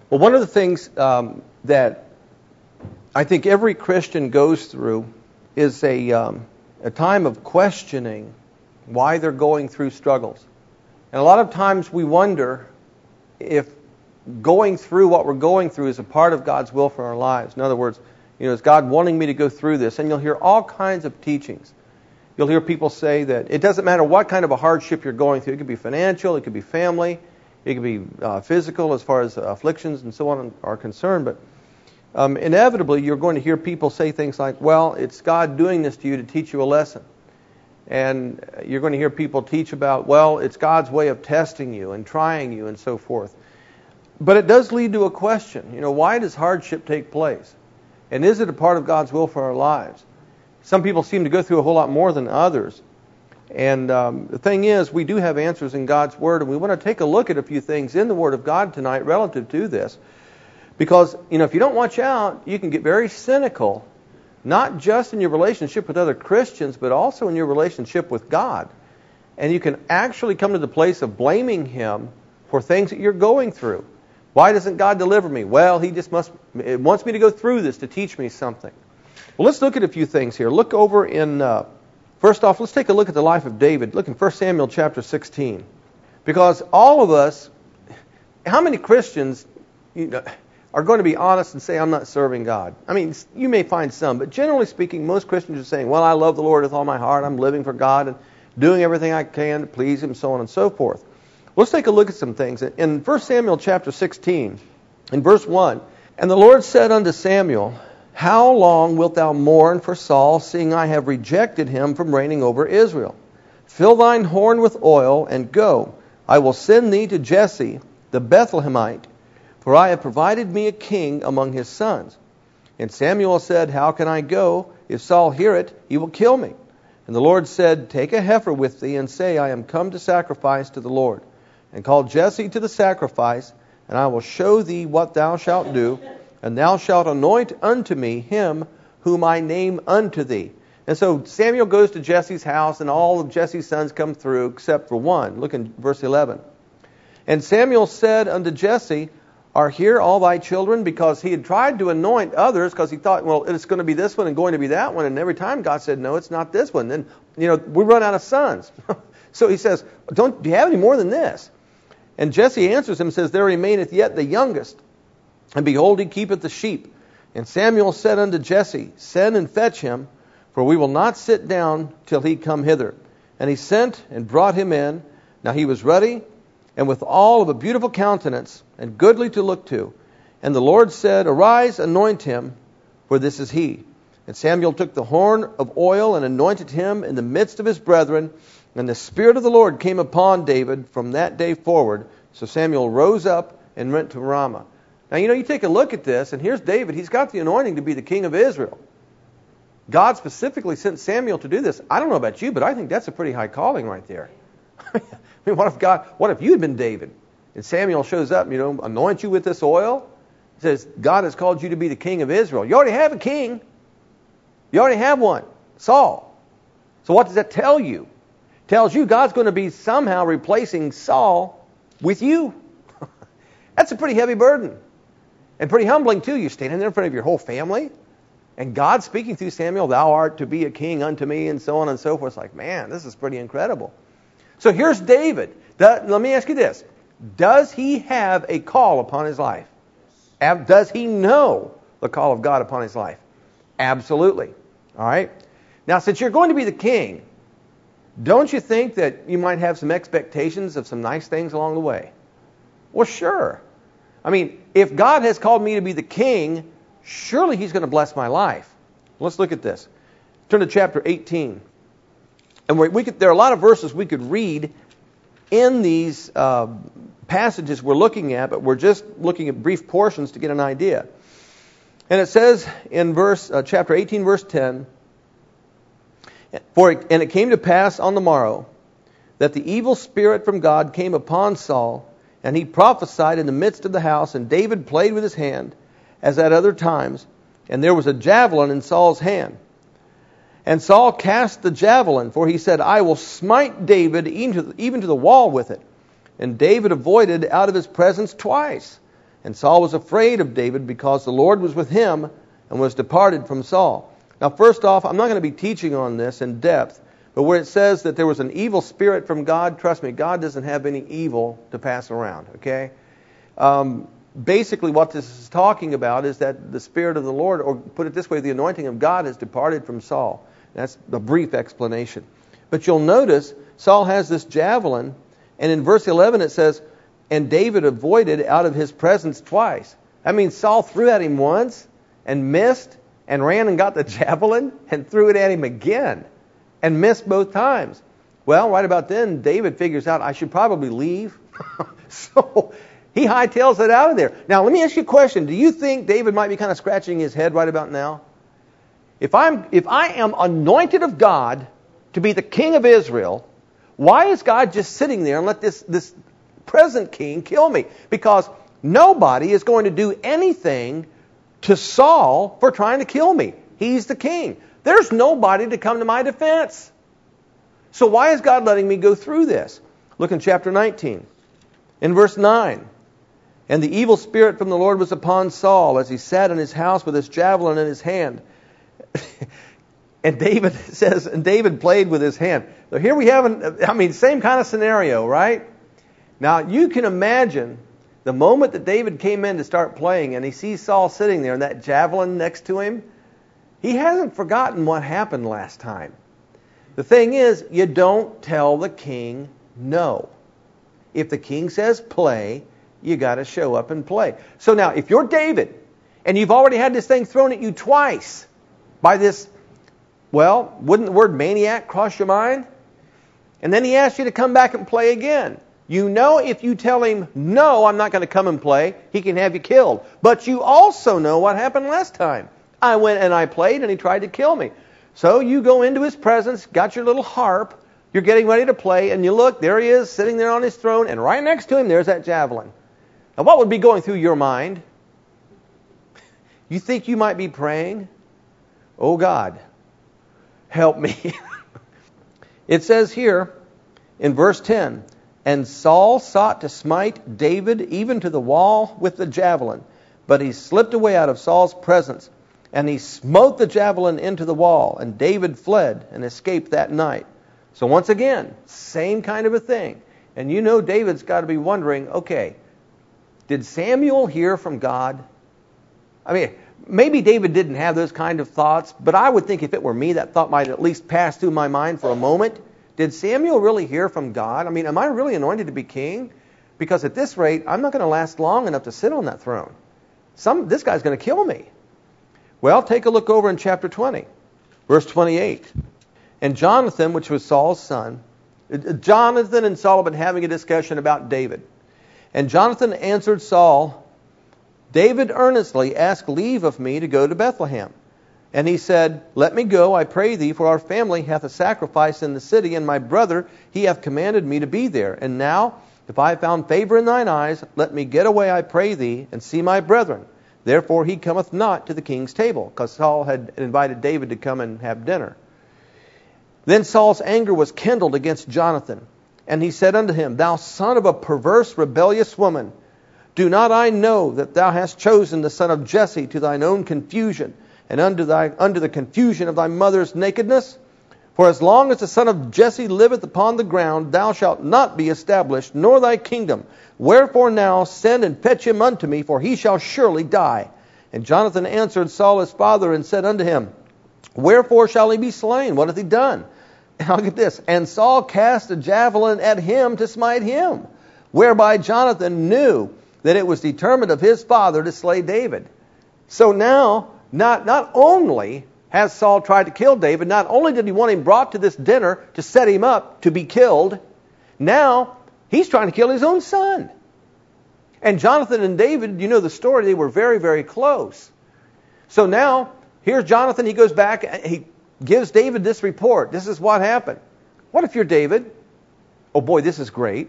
Well, one of the things that I think every Christian goes through is a time of questioning why they're going through struggles. And a lot of times we wonder if going through what we're going through is a part of God's will for our lives. In other words, is God wanting me to go through this? And you'll hear all kinds of teachings. You'll hear people say that it doesn't matter what kind of a hardship you're going through. It could be financial, it could be family, it could be physical as far as afflictions and so on are concerned. But inevitably you're going to hear people say things like, well, it's God doing this to you to teach you a lesson. And you're going to hear people teach about, well, it's God's way of testing you and trying you and so forth. But it does lead to a question. Why does hardship take place? And is it a part of God's will for our lives? Some people seem to go through a whole lot more than others. And the thing is, we do have answers in God's Word, and we want to take a look at a few things in the Word of God tonight relative to this. Because, if you don't watch out, you can get very cynical, not just in your relationship with other Christians, but also in your relationship with God. And you can actually come to the place of blaming Him for things that you're going through. Why doesn't God deliver me? Well, He just wants me to go through this to teach me something. Well, let's look at a few things here. Look over in, first off, let's take a look at the life of David. Look in 1 Samuel chapter 16. Because all of us, how many Christians are going to be honest and say, I'm not serving God? I mean, you may find some, but generally speaking, most Christians are saying, well, I love the Lord with all my heart. I'm living for God and doing everything I can to please Him, so on and so forth. Let's take a look at some things. In 1 Samuel chapter 16, in verse 1, and the Lord said unto Samuel, how long wilt thou mourn for Saul, seeing I have rejected him from reigning over Israel? Fill thine horn with oil, and go. I will send thee to Jesse the Bethlehemite, for I have provided me a king among his sons. And Samuel said, how can I go? If Saul hear it, he will kill me. And the Lord said, take a heifer with thee, and say, I am come to sacrifice to the Lord. And call Jesse to the sacrifice, and I will show thee what thou shalt do, and thou shalt anoint unto me him whom I name unto thee. And so Samuel goes to Jesse's house, and all of Jesse's sons come through, except for one. Look in verse 11. And Samuel said unto Jesse, are here all thy children? Because he had tried to anoint others, because he thought, well, it's going to be this one and going to be that one. And every time God said, no, it's not this one. Then, we run out of sons. So he says, do you have any more than this? And Jesse answers him and says, there remaineth yet the youngest, and behold, he keepeth the sheep. And Samuel said unto Jesse, send and fetch him, for we will not sit down till he come hither. And he sent and brought him in. Now he was ruddy, and with all of a beautiful countenance, and goodly to look to. And the Lord said, arise, anoint him, for this is he. And Samuel took the horn of oil and anointed him in the midst of his brethren. And the Spirit of the Lord came upon David from that day forward. So Samuel rose up and went to Ramah. Now, you take a look at this, and here's David. He's got the anointing to be the king of Israel. God specifically sent Samuel to do this. I don't know about you, but I think that's a pretty high calling right there. I mean, what if you had been David? And Samuel shows up, anoint you with this oil. He says, God has called you to be the king of Israel. You already have a king. You already have one, Saul. So what does that tell you? Tells you God's going to be somehow replacing Saul with you. That's a pretty heavy burden. And pretty humbling too. You're standing there in front of your whole family, and God speaking through Samuel, thou art to be a king unto me, and so on and so forth. It's like, man, this is pretty incredible. So here's David. Let me ask you this. Does he have a call upon his life? Does he know the call of God upon his life? Absolutely. All right. Now, since you're going to be the king, don't you think that you might have some expectations of some nice things along the way? Well, sure. I mean, if God has called me to be the king, surely He's going to bless my life. Let's look at this. Turn to chapter 18. And there are a lot of verses we could read in these passages we're looking at, but we're just looking at brief portions to get an idea. And it says in chapter 18, verse 10, and it came to pass on the morrow that the evil spirit from God came upon Saul, and he prophesied in the midst of the house, and David played with his hand, as at other times, and there was a javelin in Saul's hand. And Saul cast the javelin, for he said, I will smite David even to the wall with it. And David avoided out of his presence twice. And Saul was afraid of David because the Lord was with him and was departed from Saul. Now, first off, I'm not going to be teaching on this in depth, but where it says that there was an evil spirit from God, trust me, God doesn't have any evil to pass around, okay? Basically, what this is talking about is that the Spirit of the Lord, or put it this way, the anointing of God has departed from Saul. That's a brief explanation. But you'll notice Saul has this javelin, and in verse 11 it says, and David avoided out of his presence twice. That means Saul threw at him once and missed and ran and got the javelin and threw it at him again and missed both times. Well, right about then, David figures out, I should probably leave. So he hightails it out of there. Now, let me ask you a question. Do you think David might be kind of scratching his head right about now? If I am anointed of God to be the king of Israel, why is God just sitting there and let this present king kill me? Because nobody is going to do anything to Saul for trying to kill me. He's the king. There's nobody to come to my defense. So why is God letting me go through this? Look in chapter 19. In verse 9. And the evil spirit from the Lord was upon Saul as he sat in his house with his javelin in his hand. And David says, and David played with his hand. So here we have, same kind of scenario, right? Now you can imagine the moment that David came in to start playing and he sees Saul sitting there and that javelin next to him, he hasn't forgotten what happened last time. The thing is, you don't tell the king no. If the king says play, you got to show up and play. So now, if you're David, and you've already had this thing thrown at you twice by this, well, wouldn't the word maniac cross your mind? And then he asks you to come back and play again. You know if you tell him, no, I'm not going to come and play, he can have you killed. But you also know what happened last time. I went and I played and he tried to kill me. So you go into his presence, got your little harp, you're getting ready to play, and you look, there he is, sitting there on his throne, and right next to him, there's that javelin. Now, what would be going through your mind? You think you might be praying, oh God, help me. It says here in verse 10, and Saul sought to smite David even to the wall with the javelin, but he slipped away out of Saul's presence, and he smote the javelin into the wall, and David fled and escaped that night. So once again, same kind of a thing. And you know David's got to be wondering, okay, did Samuel hear from God? I mean, maybe David didn't have those kind of thoughts, but I would think if it were me, that thought might at least pass through my mind for a moment. Did Samuel really hear from God? I mean, am I really anointed to be king? Because at this rate, I'm not going to last long enough to sit on that throne. This guy's going to kill me. Well, take a look over in chapter 20, verse 28. And Jonathan, which was Saul's son, Jonathan and Saul have been having a discussion about David. And Jonathan answered Saul, David earnestly asked leave of me to go to Bethlehem. And he said, let me go, I pray thee, for our family hath a sacrifice in the city, and my brother, he hath commanded me to be there. And now, if I have found favor in thine eyes, let me get away, I pray thee, and see my brethren. Therefore he cometh not to the king's table, because Saul had invited David to come and have dinner. Then Saul's anger was kindled against Jonathan, and he said unto him, thou son of a perverse, rebellious woman, do not I know that thou hast chosen the son of Jesse to thine own confusion, and under the confusion of thy mother's nakedness? For as long as the son of Jesse liveth upon the ground, thou shalt not be established, nor thy kingdom. Wherefore now send and fetch him unto me, for he shall surely die. And Jonathan answered Saul his father, and said unto him, wherefore shall he be slain? What hath he done? And look at this. And Saul cast a javelin at him to smite him, whereby Jonathan knew that it was determined of his father to slay David. So now, not only has Saul tried to kill David, not only did he want him brought to this dinner to set him up to be killed, now he's trying to kill his own son. And Jonathan and David, you know the story, they were very, very close. So now, here's Jonathan, he goes back, he gives David this report. This is what happened. What if you're David? Oh boy, this is great.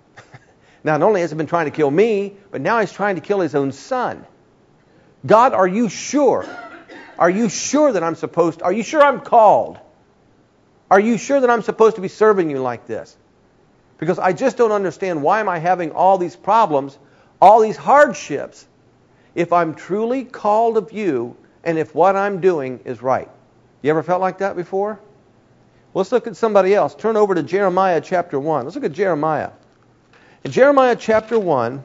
Not only has he been trying to kill me, but now he's trying to kill his own son. God, are you sure? Are you sure that are you sure I'm called? Are you sure that I'm supposed to be serving you like this? Because I just don't understand, why am I having all these problems all these hardships, if I'm truly called of you and if what I'm doing is right. You ever felt like that before? Well, let's look at somebody else. Turn over to Jeremiah chapter 1. Let's look at Jeremiah. In Jeremiah chapter 1,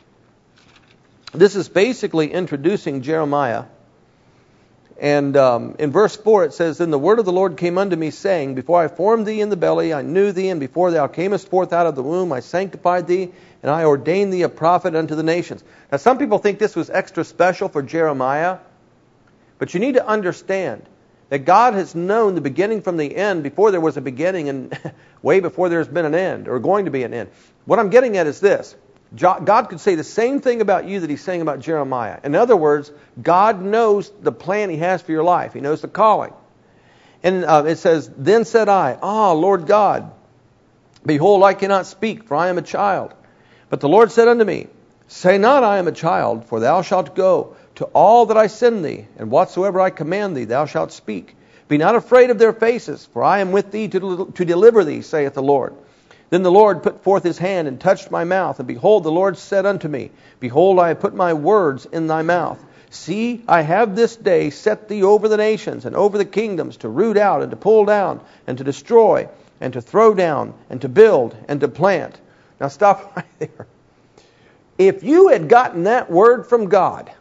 this is basically introducing Jeremiah. And in verse 4 it says, Then the word of the Lord came unto me, saying, Before I formed thee in the belly, I knew thee, and before thou camest forth out of the womb, I sanctified thee, and I ordained thee a prophet unto the nations. Now some people think this was extra special for Jeremiah, but you need to understand that God has known the beginning from the end before there was a beginning and way before there's been an end, or going to be an end. What I'm getting at is this. God could say the same thing about you that He's saying about Jeremiah. In other words, God knows the plan He has for your life. He knows the calling. And it says, Then said I, Lord God, behold, I cannot speak, for I am a child. But the Lord said unto me, Say not, I am a child, for thou shalt go to all that I send thee, and whatsoever I command thee, thou shalt speak. Be not afraid of their faces, for I am with thee to deliver thee, saith the Lord. Then the Lord put forth His hand and touched my mouth. And behold, the Lord said unto me, Behold, I have put my words in thy mouth. See, I have this day set thee over the nations and over the kingdoms, to root out and to pull down and to destroy and to throw down and to build and to plant. Now stop right there. If you had gotten that word from God,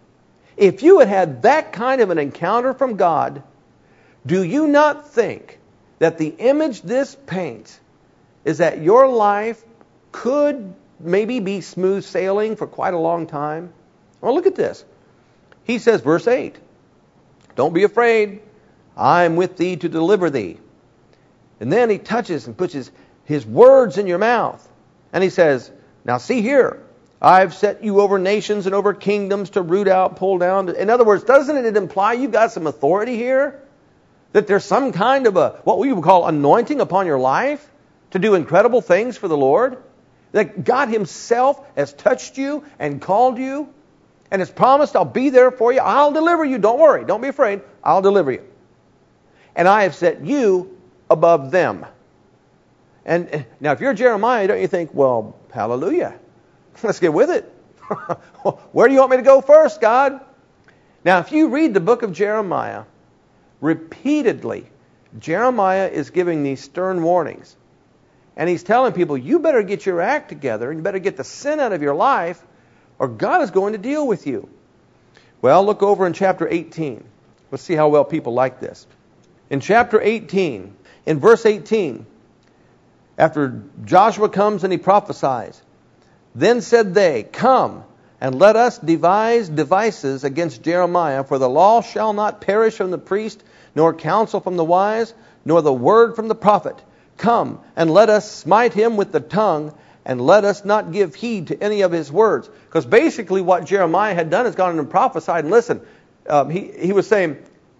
if you had had that kind of an encounter from God, do you not think that the image this paints is that your life could maybe be smooth sailing for quite a long time? Well, look at this. He says, verse 8, Don't be afraid. I am with thee to deliver thee. And then He touches and puts his words in your mouth. And He says, Now see here, I've set you over nations and over kingdoms to root out, pull down. In other words, doesn't it imply you've got some authority here? That there's some kind of what we would call anointing upon your life to do incredible things for the Lord? That God Himself has touched you and called you and has promised, I'll be there for you. I'll deliver you. Don't worry. Don't be afraid. I'll deliver you. And I have set you above them. And now if you're Jeremiah, don't you think, well, hallelujah. Let's get with it. Where do you want me to go first, God? Now if you read the book of Jeremiah, repeatedly, Jeremiah is giving these stern warnings. And he's telling people, you better get your act together, and you better get the sin out of your life, or God is going to deal with you. Well, look over in chapter 18. Let's see how well people like this. In chapter 18, in verse 18, after Joshua comes and he prophesies, Then said they, Come, and let us devise devices against Jeremiah, for the law shall not perish from the priest, nor counsel from the wise, nor the word from the prophet. Come, and let us smite him with the tongue, and let us not give heed to any of his words. Because basically what Jeremiah had done is gone and prophesied. And listen, he was saying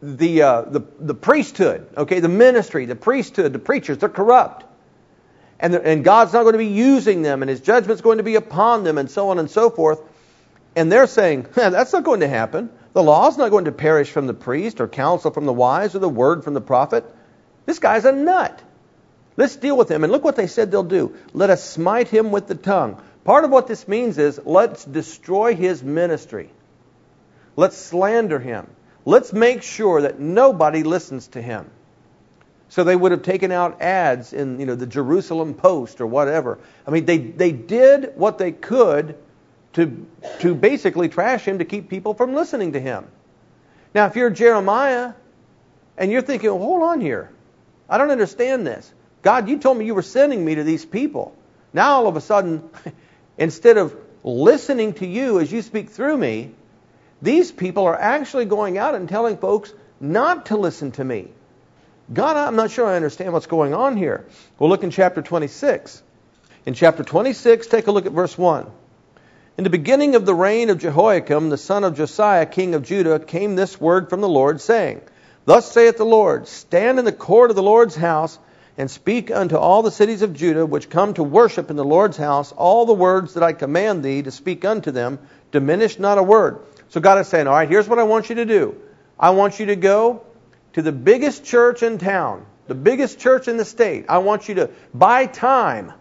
the priesthood, okay, the ministry, the priesthood, the preachers, they're corrupt. And God's not going to be using them, and His judgment's going to be upon them, and so on and so forth. And they're saying, that's not going to happen. The law's not going to perish from the priest, or counsel from the wise, or the word from the prophet. This guy's a nut. Let's deal with him. And look what they said they'll do. Let us smite him with the tongue. Part of what this means is, let's destroy his ministry. Let's slander him. Let's make sure that nobody listens to him. So they would have taken out ads in, the Jerusalem Post or whatever. I mean, they did what they could to basically trash him, to keep people from listening to him. Now, if you're Jeremiah and you're thinking, well, hold on here. I don't understand this. God, you told me you were sending me to these people. Now all of a sudden, instead of listening to you as you speak through me, these people are actually going out and telling folks not to listen to me. God, I'm not sure I understand what's going on here. We'll look in chapter 26. In chapter 26, take a look at verse 1. In the beginning of the reign of Jehoiakim, the son of Josiah, king of Judah, came this word from the Lord, saying, Thus saith the Lord, Stand in the court of the Lord's house, and speak unto all the cities of Judah, which come to worship in the Lord's house, all the words that I command thee to speak unto them, diminish not a word. So God is saying, all right, here's what I want you to do. I want you to go to the biggest church in town, the biggest church in the state. I want you to buy time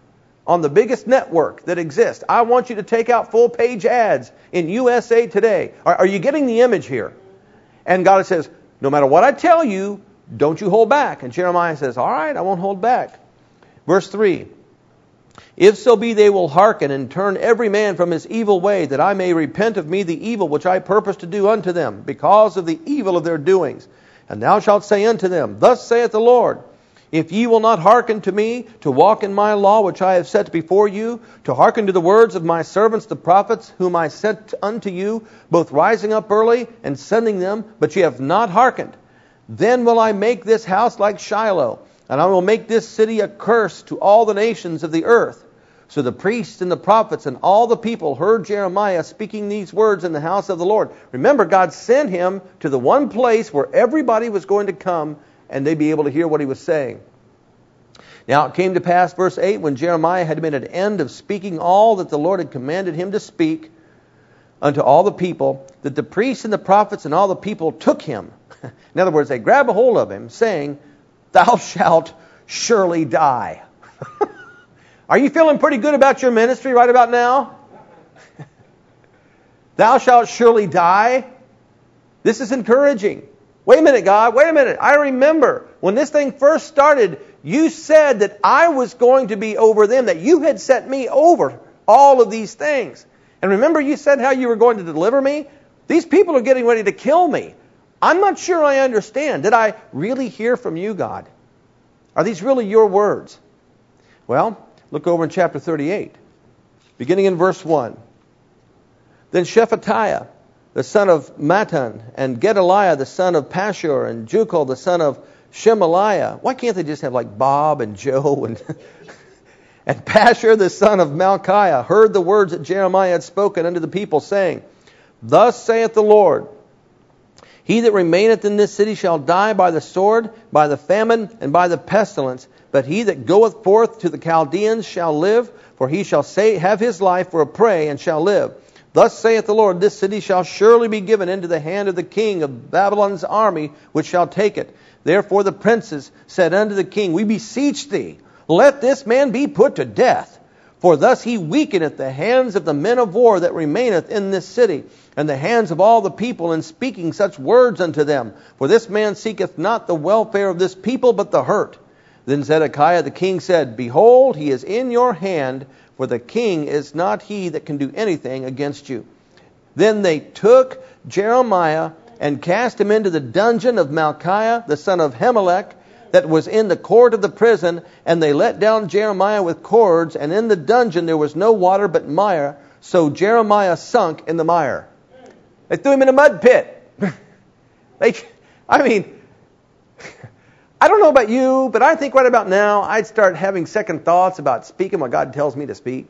on the biggest network that exists. I want you to take out full-page ads in USA Today. Are you getting the image here? And God says, no matter what I tell you, don't you hold back. And Jeremiah says, all right, I won't hold back. Verse 3, if so be they will hearken and turn every man from his evil way, that I may repent of me the evil which I purpose to do unto them, because of the evil of their doings. And thou shalt say unto them, thus saith the Lord, if ye will not hearken to me, to walk in my law which I have set before you, to hearken to the words of my servants the prophets, whom I sent unto you, both rising up early and sending them, but ye have not hearkened, then will I make this house like Shiloh, and I will make this city a curse to all the nations of the earth. So the priests and the prophets and all the people heard Jeremiah speaking these words in the house of the Lord. Remember, God sent him to the one place where everybody was going to come and they'd be able to hear what he was saying. Now it came to pass, verse 8, when Jeremiah had made an end of speaking all that the Lord had commanded him to speak unto all the people, that the priests and the prophets and all the people took him. In other words, they grabbed a hold of him, saying, thou shalt surely die. Are you feeling pretty good about your ministry right about now? Thou shalt surely die. This is encouraging. Wait a minute, God. Wait a minute. I remember when this thing first started, you said that I was going to be over them, that you had set me over all of these things. And remember you said how you were going to deliver me? These people are getting ready to kill me. I'm not sure I understand. Did I really hear from you, God? Are these really your words? Well, look over in chapter 38, beginning in verse 1. Then Shephatiah, the son of Mattan, and Gedaliah, the son of Pashur, and Jucal, the son of Shemaliah. Why can't they just have like Bob and Joe and and Pashur, the son of Malchiah, heard the words that Jeremiah had spoken unto the people, saying, thus saith the Lord, he that remaineth in this city shall die by the sword, by the famine, and by the pestilence. But he that goeth forth to the Chaldeans shall live, for he shall have his life for a prey, and shall live. Thus saith the Lord, this city shall surely be given into the hand of the king of Babylon's army, which shall take it. Therefore the princes said unto the king, we beseech thee, let this man be put to death. For thus he weakeneth the hands of the men of war that remaineth in this city, and the hands of all the people in speaking such words unto them. For this man seeketh not the welfare of this people, but the hurt. Then Zedekiah the king said, behold, he is in your hand, for the king is not he that can do anything against you. Then they took Jeremiah and cast him into the dungeon of Malchiah, the son of Hemelech, that was in the court of the prison, and they let down Jeremiah with cords, and in the dungeon there was no water but mire, so Jeremiah sunk in the mire. They threw him in a mud pit. I don't know about you, but I think right about now I'd start having second thoughts about speaking what God tells me to speak.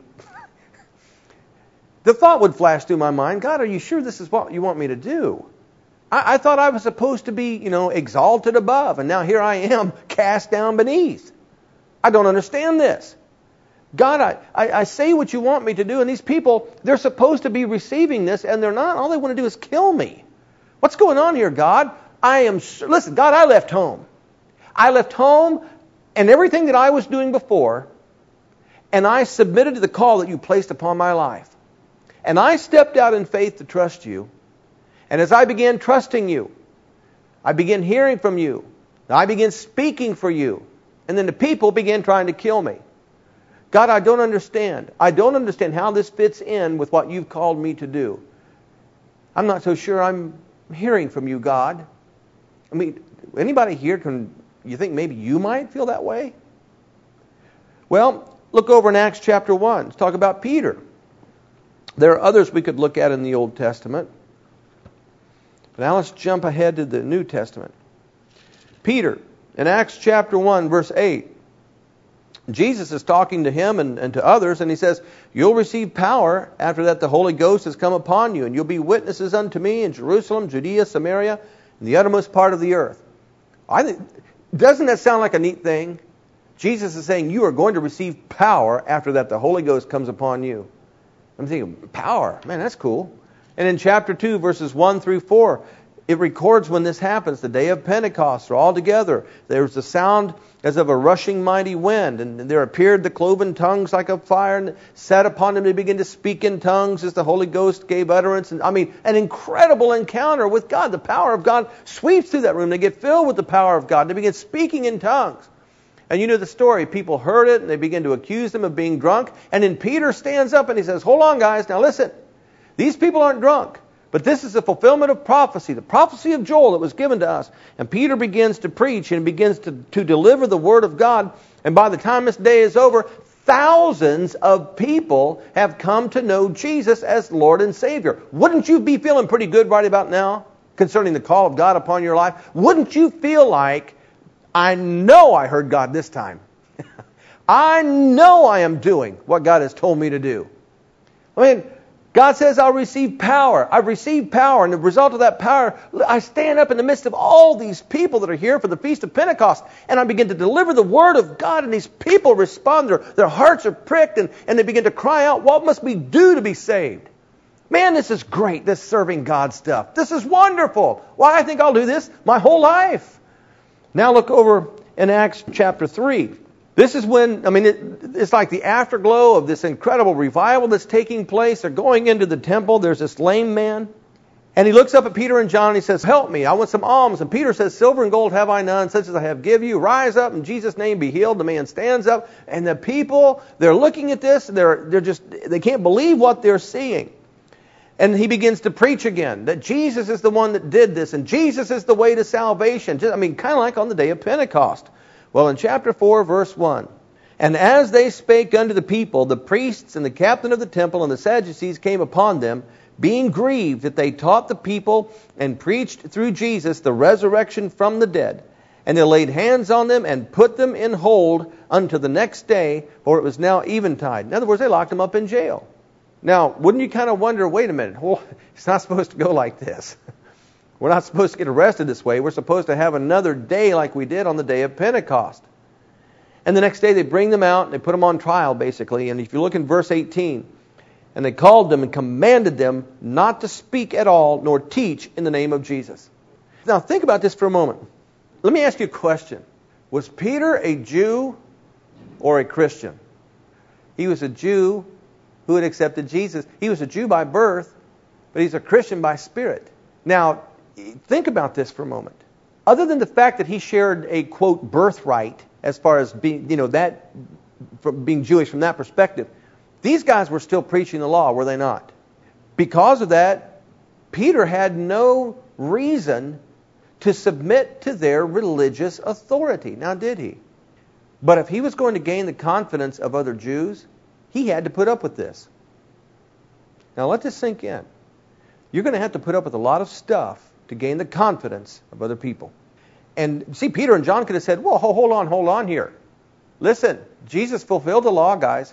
The thought would flash through my mind, God, are you sure this is what you want me to do? I thought I was supposed to be, exalted above, and now here I am, cast down beneath. I don't understand this. God, I say what you want me to do, and these people, they're supposed to be receiving this, and they're not. All they want to do is kill me. What's going on here, God? Listen, God, I left home. I left home and everything that I was doing before, and I submitted to the call that you placed upon my life. And I stepped out in faith to trust you. And as I began trusting you, I began hearing from you. I began speaking for you. And then the people began trying to kill me. God, I don't understand. I don't understand how this fits in with what you've called me to do. I'm not so sure I'm hearing from you, God. I mean, anybody here you think maybe you might feel that way? Well, look over in Acts chapter 1. Let's talk about Peter. There are others we could look at in the Old Testament. But now let's jump ahead to the New Testament. Peter, in Acts chapter 1, verse 8. Jesus is talking to him and to others, and he says, you'll receive power after that the Holy Ghost has come upon you, and you'll be witnesses unto me in Jerusalem, Judea, Samaria, and the uttermost part of the earth. Doesn't that sound like a neat thing? Jesus is saying you are going to receive power after that the Holy Ghost comes upon you. I'm thinking, power? Man, that's cool. And in chapter 2, verses 1 through 4, it records when this happens, the day of Pentecost. They're all together. There's the sound as of a rushing mighty wind, and there appeared the cloven tongues like a fire, and sat upon them. They began to speak in tongues as the Holy Ghost gave utterance. And an incredible encounter with God. The power of God sweeps through that room. They get filled with the power of God. They begin speaking in tongues. And you know the story. People heard it, and they begin to accuse them of being drunk. And then Peter stands up and he says, hold on, guys. Now listen. These people aren't drunk. But this is the fulfillment of prophecy, the prophecy of Joel that was given to us. And Peter begins to preach and begins to deliver the Word of God. And by the time this day is over, thousands of people have come to know Jesus as Lord and Savior. Wouldn't you be feeling pretty good right about now concerning the call of God upon your life? Wouldn't you feel like, I know I heard God this time. I know I am doing what God has told me to do. God says, I'll receive power. I've received power. And the result of that power, I stand up in the midst of all these people that are here for the Feast of Pentecost. And I begin to deliver the Word of God. And these people respond. Their hearts are pricked. And they begin to cry out, what must we do to be saved? Man, this is great, this serving God stuff. This is wonderful. Why, I think I'll do this my whole life. Now look over in Acts chapter 3. This is when, it's like the afterglow of this incredible revival that's taking place. They're going into the temple. There's this lame man. And he looks up at Peter and John and he says, help me. I want some alms. And Peter says, silver and gold have I none, such as I have give you. Rise up, in Jesus' name be healed. The man stands up. And the people, they're looking at this. They can't believe what they're seeing. And he begins to preach again, that Jesus is the one that did this. And Jesus is the way to salvation. Kind of like on the day of Pentecost. Well, in chapter 4, verse 1, and as they spake unto the people, the priests and the captain of the temple and the Sadducees came upon them, being grieved that they taught the people and preached through Jesus the resurrection from the dead. And they laid hands on them and put them in hold unto the next day, for it was now eventide. In other words, they locked them up in jail. Now, wouldn't you kind of wonder, wait a minute, well, it's not supposed to go like this. We're not supposed to get arrested this way. We're supposed to have another day like we did on the day of Pentecost. And the next day they bring them out and they put them on trial, basically. And if you look in verse 18, and they called them and commanded them not to speak at all, nor teach in the name of Jesus. Now think about this for a moment. Let me ask you a question. Was Peter a Jew or a Christian? He was a Jew who had accepted Jesus. He was a Jew by birth, but he's a Christian by spirit. Now, think about this for a moment. Other than the fact that he shared a, quote, birthright, as far as being, from being Jewish from that perspective, these guys were still preaching the law, were they not? Because of that, Peter had no reason to submit to their religious authority. Now, did he? But if he was going to gain the confidence of other Jews, he had to put up with this. Now, let this sink in. You're going to have to put up with a lot of stuff to gain the confidence of other people. And see, Peter and John could have said, well, hold on here. Listen, Jesus fulfilled the law, guys.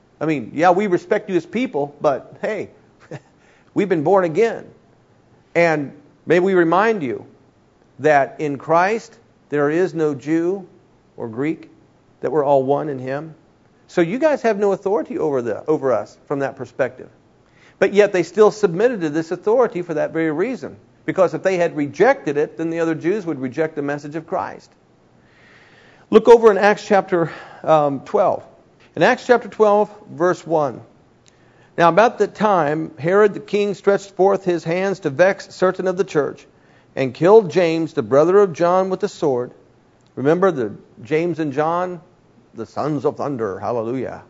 We respect you as people, but hey, we've been born again. And may we remind you that in Christ there is no Jew or Greek, that we're all one in Him. So you guys have no authority over us from that perspective. But yet they still submitted to this authority for that very reason. Because if they had rejected it, then the other Jews would reject the message of Christ. Look over in Acts chapter 12. In Acts chapter 12, verse 1. Now about that time, Herod the king stretched forth his hands to vex certain of the church, and killed James, the brother of John, with the sword. Remember the James and John, the sons of thunder, hallelujah.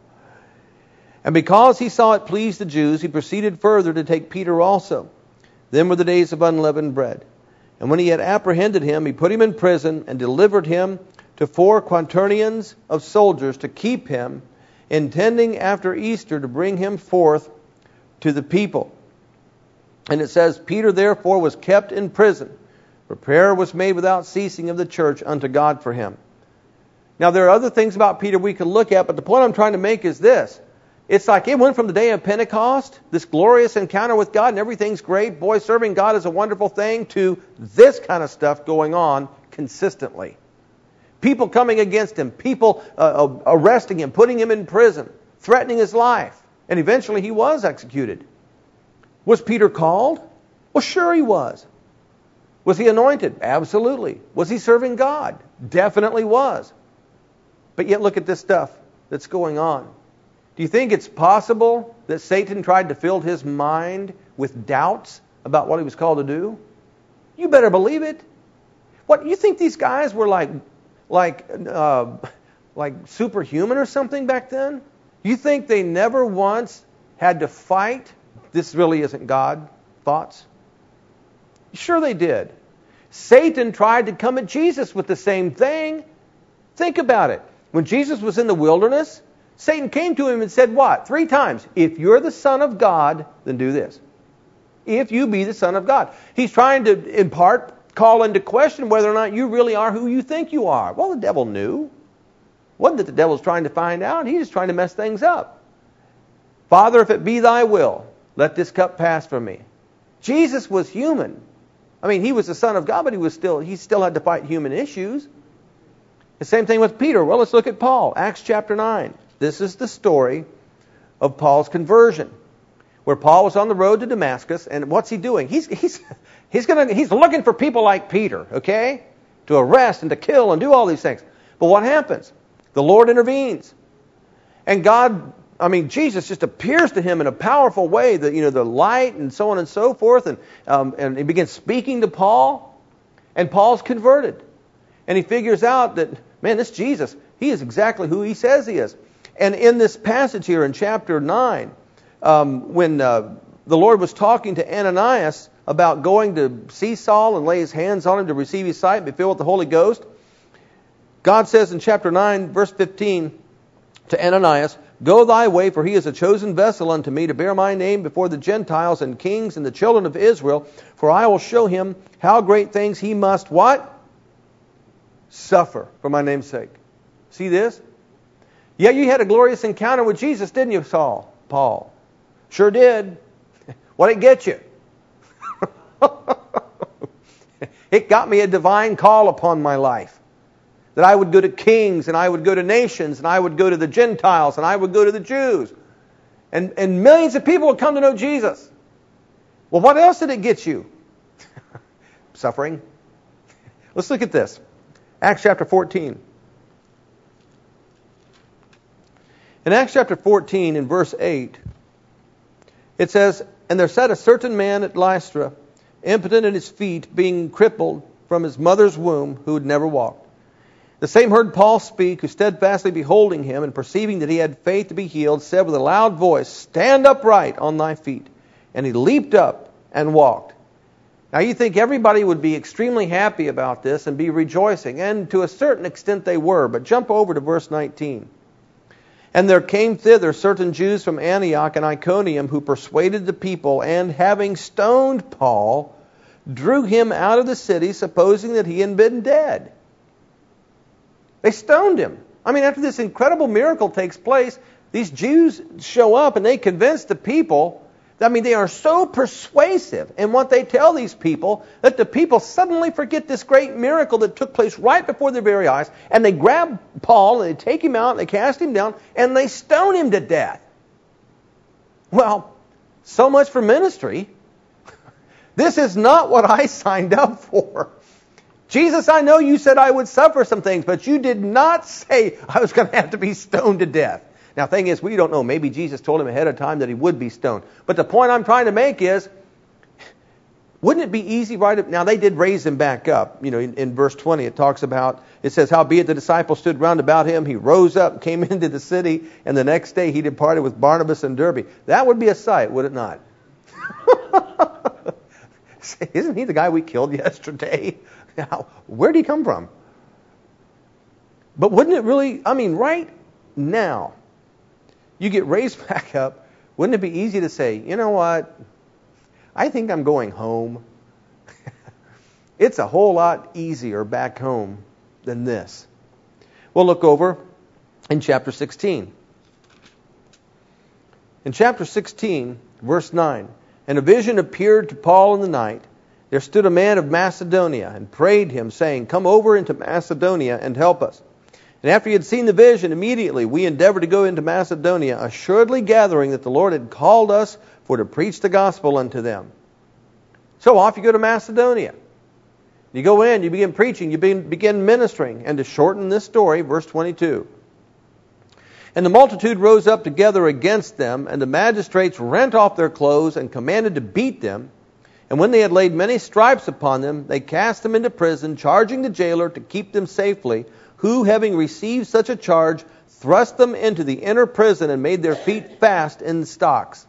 And because he saw it pleased the Jews, he proceeded further to take Peter also. Then were the days of unleavened bread. And when he had apprehended him, he put him in prison and delivered him to 4 quaternions of soldiers to keep him, intending after Easter to bring him forth to the people. And it says, Peter therefore was kept in prison, for prayer was made without ceasing of the church unto God for him. Now there are other things about Peter we could look at, but the point I'm trying to make is this. It's like it went from the day of Pentecost, this glorious encounter with God, and everything's great. Boy, serving God is a wonderful thing, to this kind of stuff going on consistently. People coming against him, people arresting him, putting him in prison, threatening his life. And eventually he was executed. Was Peter called? Well, sure he was. Was he anointed? Absolutely. Was he serving God? Definitely was. But yet look at this stuff that's going on. Do you think it's possible that Satan tried to fill his mind with doubts about what he was called to do? You better believe it. What, you think these guys were like superhuman or something back then? You think they never once had to fight, this really isn't God thoughts? Sure they did. Satan tried to come at Jesus with the same thing. Think about it. When Jesus was in the wilderness, Satan came to him and said what? 3 times. If you're the Son of God, then do this. If you be the Son of God. He's trying to, in part, call into question whether or not you really are who you think you are. Well, the devil knew. Wasn't that the devil's trying to find out? He's just trying to mess things up. Father, if it be thy will, let this cup pass from me. Jesus was human. I mean, he was the Son of God, but he still had to fight human issues. The same thing with Peter. Well, let's look at Paul. Acts chapter 9. This is the story of Paul's conversion, where Paul was on the road to Damascus, and what's he doing? He's looking for people like Peter, okay, to arrest and to kill and do all these things. But what happens? The Lord intervenes, and Jesus just appears to him in a powerful way, the light and so on and so forth, and he begins speaking to Paul, and Paul's converted, and he figures out that, man, this Jesus, he is exactly who he says he is. And in this passage here in chapter 9, when the Lord was talking to Ananias about going to see Saul and lay his hands on him to receive his sight and be filled with the Holy Ghost, God says in chapter 9, verse 15 to Ananias, "Go thy way, for he is a chosen vessel unto me to bear my name before the Gentiles and kings and the children of Israel, for I will show him how great things he must," what? Suffer for my name's sake. See this? Yeah, you had a glorious encounter with Jesus, didn't you, Paul? Sure did. What did it get you? It got me a divine call upon my life. That I would go to kings, and I would go to nations, and I would go to the Gentiles, and I would go to the Jews. And millions of people would come to know Jesus. Well, what else did it get you? Suffering. Let's look at this. Acts chapter 14. In Acts chapter 14, in verse 8, it says, "And there sat a certain man at Lystra, impotent in his feet, being crippled from his mother's womb, who had never walked. The same heard Paul speak, who steadfastly beholding him, and perceiving that he had faith to be healed, said with a loud voice, Stand upright on thy feet. And he leaped up and walked." Now you think everybody would be extremely happy about this and be rejoicing, and to a certain extent they were, but jump over to verse 19. "And there came thither certain Jews from Antioch and Iconium, who persuaded the people, and having stoned Paul, drew him out of the city, supposing that he had been dead." They stoned him. I mean, after this incredible miracle takes place, these Jews show up and they convince the people. I mean, they are so persuasive in what they tell these people that the people suddenly forget this great miracle that took place right before their very eyes, and they grab Paul and they take him out and they cast him down and they stone him to death. Well, so much for ministry. This is not what I signed up for. Jesus, I know you said I would suffer some things, but you did not say I was going to have to be stoned to death. Now, the thing is, we don't know. Maybe Jesus told him ahead of time that he would be stoned. But the point I'm trying to make is, wouldn't it be easy, right? Now, they did raise him back up. You know, in verse 20, it says, "Howbeit the disciples stood round about him. He rose up, came into the city, and the next day he departed with Barnabas and Derbe." That would be a sight, would it not? Isn't he the guy we killed yesterday? Now, where did he come from? But wouldn't it really, I mean, right now, you get raised back up, wouldn't it be easy to say, you know what, I think I'm going home. It's a whole lot easier back home than this. We'll look over in chapter 16. In chapter 16, verse 9, "And a vision appeared to Paul in the night. There stood a man of Macedonia and prayed him, saying, Come over into Macedonia and help us. And after he had seen the vision, immediately we endeavored to go into Macedonia, assuredly gathering that the Lord had called us for to preach the gospel unto them." So off you go to Macedonia. You go in, you begin preaching, you begin ministering. And to shorten this story, verse 22. And the multitude rose up together against them, and the magistrates rent off their clothes and commanded to beat them. And when they had laid many stripes upon them, they cast them into prison, charging the jailer to keep them safely, who, having received such a charge, thrust them into the inner prison and made their feet fast in stocks.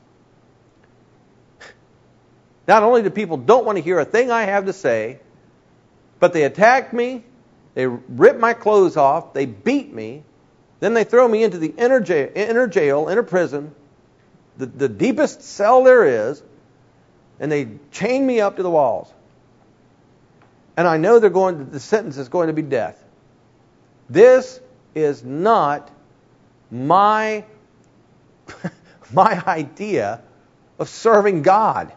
Not only do people don't want to hear a thing I have to say, but they attacked me, they ripped my clothes off, they beat me, then they throw me into the inner prison, the deepest cell there is, and they chain me up to the walls. And I know the sentence is going to be death. This is not my idea of serving God.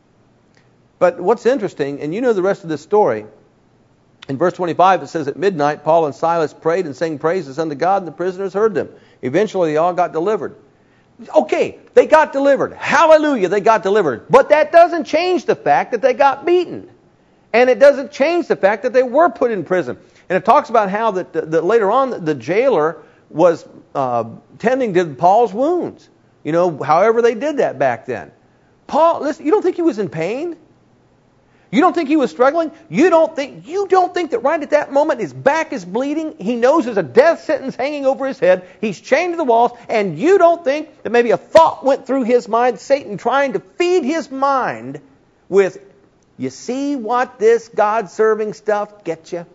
But what's interesting, and you know the rest of this story, in verse 25 it says, at midnight Paul and Silas prayed and sang praises unto God, and the prisoners heard them. Eventually they all got delivered. Okay, they got delivered. Hallelujah, they got delivered. But that doesn't change the fact that they got beaten. And it doesn't change the fact that they were put in prison. And it talks about how that later on the jailer was tending to Paul's wounds. You know, however they did that back then. Paul, listen, you don't think he was in pain? You don't think he was struggling? You don't think that right at that moment his back is bleeding? He knows there's a death sentence hanging over his head. He's chained to the walls. And you don't think that maybe a thought went through his mind, Satan trying to feed his mind with, you see what this God-serving stuff gets you?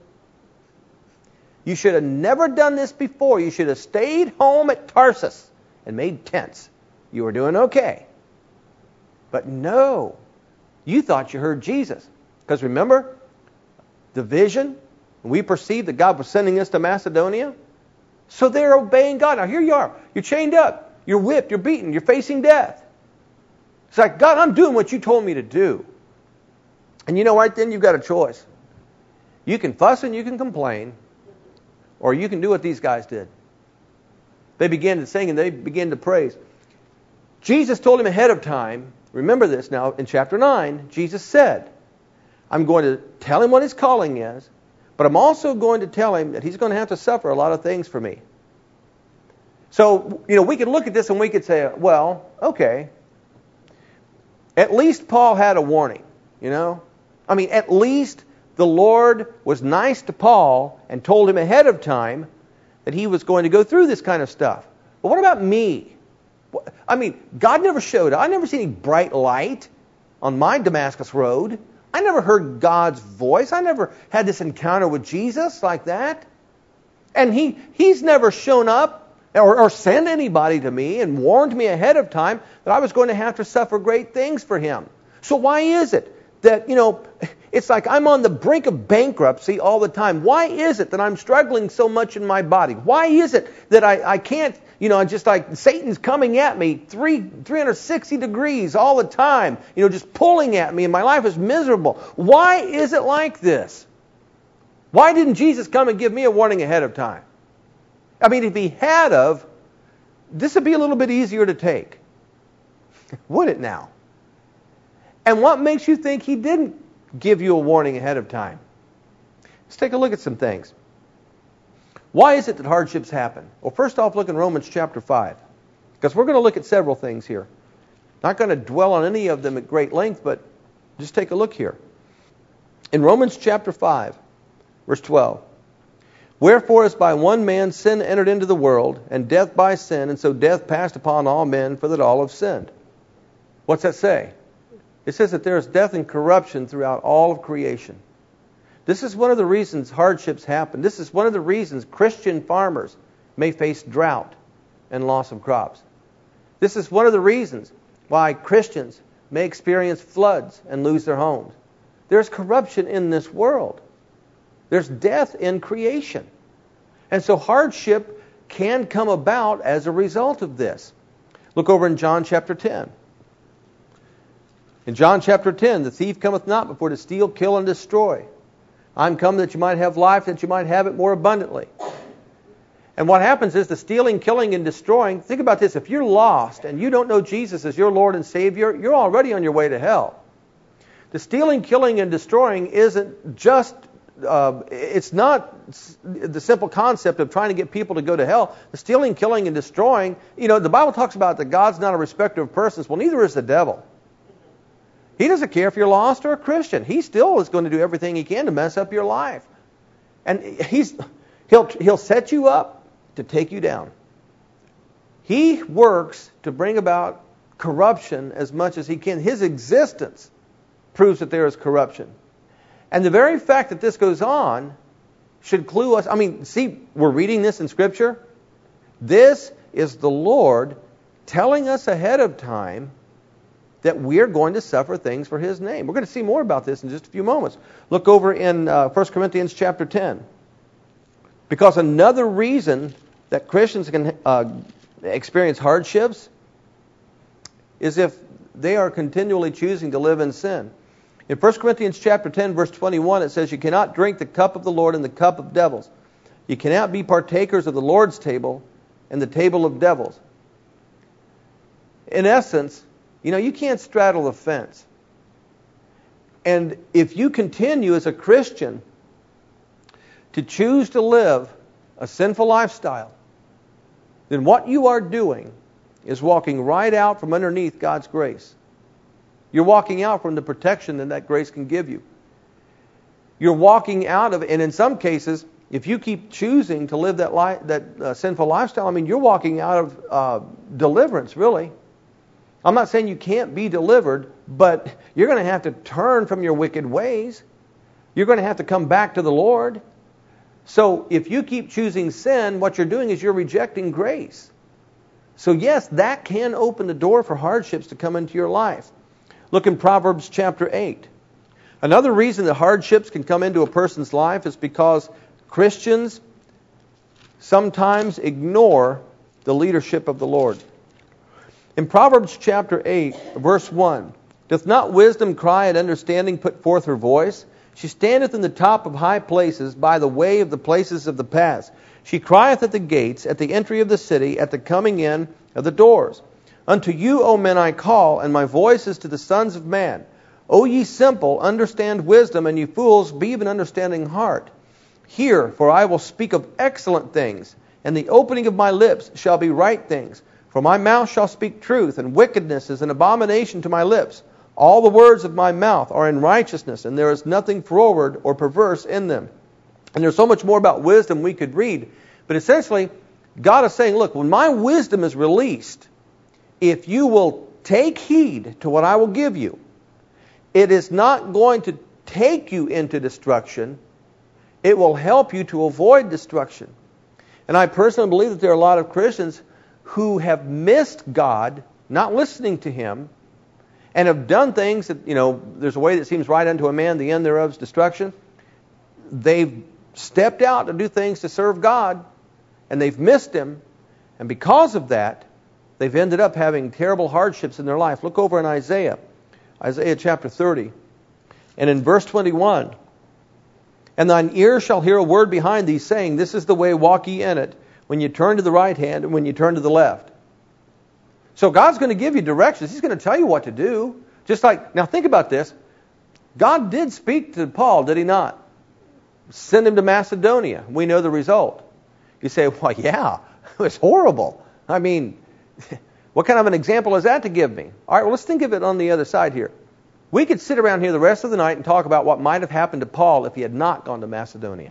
You should have never done this before. You should have stayed home at Tarsus and made tents. You were doing okay. But no. You thought you heard Jesus. Because remember, the vision, we perceived that God was sending us to Macedonia. So they're obeying God. Now here you are. You're chained up. You're whipped. You're beaten. You're facing death. It's like, God, I'm doing what you told me to do. And you know, right then you've got a choice. You can fuss and you can complain, or you can do what these guys did. They began to sing and they began to praise. Jesus told him ahead of time, remember this now, in chapter 9, Jesus said, I'm going to tell him what his calling is, but I'm also going to tell him that he's going to have to suffer a lot of things for me. So, you know, we could look at this and we could say, well, okay, at least Paul had a warning, you know? I mean, at least the Lord was nice to Paul and told him ahead of time that he was going to go through this kind of stuff. But what about me? I mean, God never showed up. I never seen any bright light on my Damascus road. I never heard God's voice. I never had this encounter with Jesus like that. And He's never shown up or sent anybody to me and warned me ahead of time that I was going to have to suffer great things for Him. So why is it that, you know, it's like I'm on the brink of bankruptcy all the time? Why is it that I'm struggling so much in my body? Why is it that I can't, you know, just like Satan's coming at me 360 degrees all the time, you know, just pulling at me, and my life is miserable? Why is it like this? Why didn't Jesus come and give me a warning ahead of time? I mean, if He had of, this would be a little bit easier to take. Would it now? And what makes you think He didn't give you a warning ahead of time? Let's take a look at some things. Why is it that hardships happen? Well, first off, look in Romans chapter 5. Because we're going to look at several things here. Not going to dwell on any of them at great length, but just take a look here. In Romans chapter 5, verse 12. Wherefore, as by one man sin entered into the world, and death by sin, and so death passed upon all men, for that all have sinned. What's that say? It says that there is death and corruption throughout all of creation. This is one of the reasons hardships happen. This is one of the reasons Christian farmers may face drought and loss of crops. This is one of the reasons why Christians may experience floods and lose their homes. There's corruption in this world. There's death in creation. And so hardship can come about as a result of this. Look over in John chapter 10. In John chapter 10, the thief cometh not before to steal, kill, and destroy. I'm come that you might have life, that you might have it more abundantly. And what happens is the stealing, killing, and destroying. Think about this. If you're lost and you don't know Jesus as your Lord and Savior, you're already on your way to hell. The stealing, killing, and destroying isn't just, it's not the simple concept of trying to get people to go to hell. The stealing, killing, and destroying, the Bible talks about that God's not a respecter of persons. Well, neither is the devil. He doesn't care if you're lost or a Christian. He still is going to do everything he can to mess up your life. And he'll set you up to take you down. He works to bring about corruption as much as he can. His existence proves that there is corruption. And the very fact that this goes on should clue us. See, we're reading this in Scripture. This is the Lord telling us ahead of time that we're going to suffer things for His name. We're going to see more about this in just a few moments. Look over in 1 Corinthians chapter 10. Because another reason that Christians can experience hardships is if they are continually choosing to live in sin. In 1 Corinthians chapter 10, verse 21, it says, "You cannot drink the cup of the Lord and the cup of devils. You cannot be partakers of the Lord's table and the table of devils." In essence, you can't straddle the fence. And if you continue as a Christian to choose to live a sinful lifestyle, then what you are doing is walking right out from underneath God's grace. You're walking out from the protection that grace can give you. You're walking out of, and in some cases, if you keep choosing to live that sinful lifestyle, you're walking out of deliverance, really. I'm not saying you can't be delivered, but you're going to have to turn from your wicked ways. You're going to have to come back to the Lord. So if you keep choosing sin, what you're doing is you're rejecting grace. So yes, that can open the door for hardships to come into your life. Look in Proverbs chapter 8. Another reason that hardships can come into a person's life is because Christians sometimes ignore the leadership of the Lord. In Proverbs chapter 8, verse 1, "Doth not wisdom cry and understanding put forth her voice? She standeth in the top of high places, by the way of the places of the paths. She crieth at the gates, at the entry of the city, at the coming in of the doors. Unto you, O men, I call, and my voice is to the sons of man. O ye simple, understand wisdom, and ye fools, be of an understanding heart. Hear, for I will speak of excellent things, and the opening of my lips shall be right things. For my mouth shall speak truth, and wickedness is an abomination to my lips. All the words of my mouth are in righteousness, and there is nothing froward or perverse in them." And there's so much more about wisdom we could read. But essentially, God is saying, look, when my wisdom is released, if you will take heed to what I will give you, it is not going to take you into destruction. It will help you to avoid destruction. And I personally believe that there are a lot of Christians who have missed God, not listening to Him, and have done things that, there's a way that seems right unto a man, the end thereof is destruction. They've stepped out to do things to serve God, and they've missed Him, and because of that, they've ended up having terrible hardships in their life. Look over in Isaiah chapter 30, and in verse 21, "And thine ear shall hear a word behind thee, saying, This is the way, walk ye in it, when you turn to the right hand and when you turn to the left." So God's going to give you directions. He's going to tell you what to do. Now think about this. God did speak to Paul, did He not? Send him to Macedonia. We know the result. You say, well, yeah, it was horrible. What kind of an example is that to give me? All right, well, let's think of it on the other side here. We could sit around here the rest of the night and talk about what might have happened to Paul if he had not gone to Macedonia.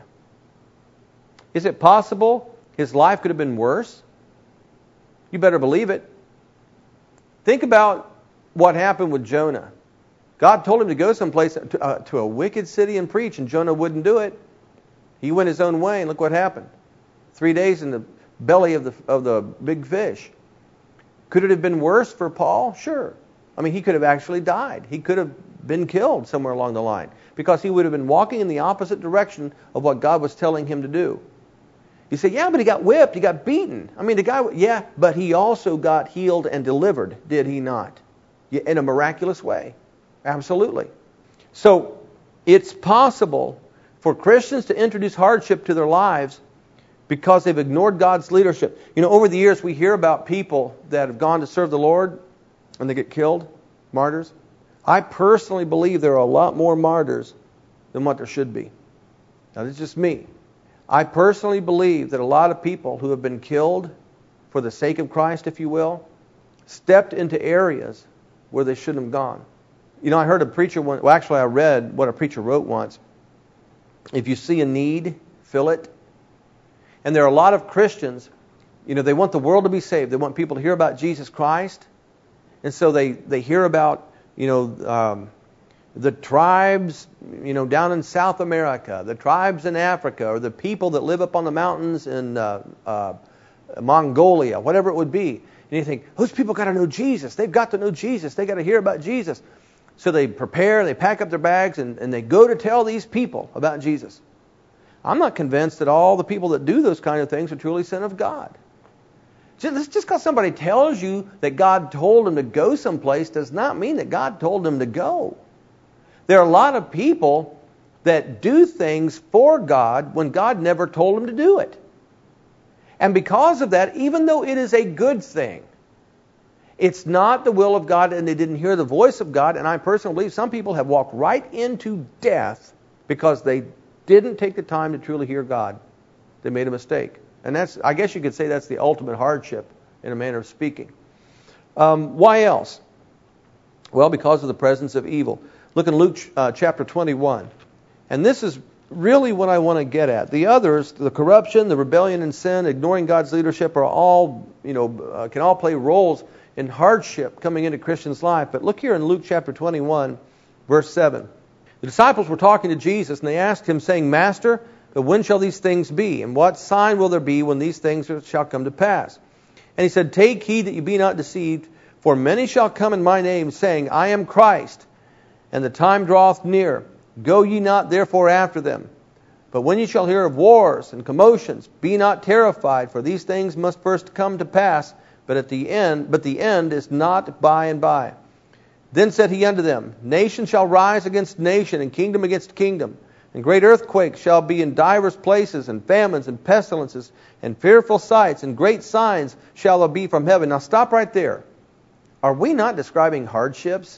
Is it possible his life could have been worse? You better believe it. Think about what happened with Jonah. God told him to go someplace to a wicked city and preach, and Jonah wouldn't do it. He went his own way, and look what happened. 3 days in the belly of the big fish. Could it have been worse for Paul? Sure. He could have actually died. He could have been killed somewhere along the line because he would have been walking in the opposite direction of what God was telling him to do. You say, yeah, but he got whipped, he got beaten. But he also got healed and delivered, did he not? In a miraculous way. Absolutely. So, it's possible for Christians to introduce hardship to their lives because they've ignored God's leadership. Over the years we hear about people that have gone to serve the Lord and they get killed, martyrs. I personally believe there are a lot more martyrs than what there should be. Now, this is just me. I personally believe that a lot of people who have been killed for the sake of Christ, if you will, stepped into areas where they shouldn't have gone. You know, I heard a preacher once, well, actually I read what a preacher wrote once. If you see a need, fill it. And there are a lot of Christians, you know, they want the world to be saved. They want people to hear about Jesus Christ. And so they hear about, you know, the tribes, you know, down in South America, the tribes in Africa, or the people that live up on the mountains in Mongolia, whatever it would be. And you think, those people got to know Jesus. They've got to know Jesus. They got to hear about Jesus. So they prepare, they pack up their bags, and they go to tell these people about Jesus. I'm not convinced that all the people that do those kind of things are truly sent of God. Just because somebody tells you that God told them to go someplace does not mean that God told them to go. There are a lot of people that do things for God when God never told them to do it. And because of that, even though it is a good thing, it's not the will of God, and they didn't hear the voice of God. And I personally believe some people have walked right into death because they didn't take the time to truly hear God. They made a mistake. And that's, I guess you could say that's the ultimate hardship in a manner of speaking. Why else? Well, because of the presence of evil. Look in Luke chapter 21. And this is really what I want to get at. The others, the corruption, the rebellion and sin, ignoring God's leadership, are all, can all play roles in hardship coming into Christians' life. But look here in Luke chapter 21, verse 7. The disciples were talking to Jesus, and they asked him, saying, Master, but when shall these things be? And what sign will there be when these things shall come to pass? And he said, Take heed that you be not deceived, for many shall come in my name, saying, I am Christ, and the time draweth near. Go ye not therefore after them. But when ye shall hear of wars and commotions, be not terrified, for these things must first come to pass, but the end is not by and by. Then said he unto them, Nation shall rise against nation, and kingdom against kingdom. And great earthquakes shall be in divers places, and famines, and pestilences, and fearful sights, and great signs shall there be from heaven. Now stop right there. Are we not describing hardships?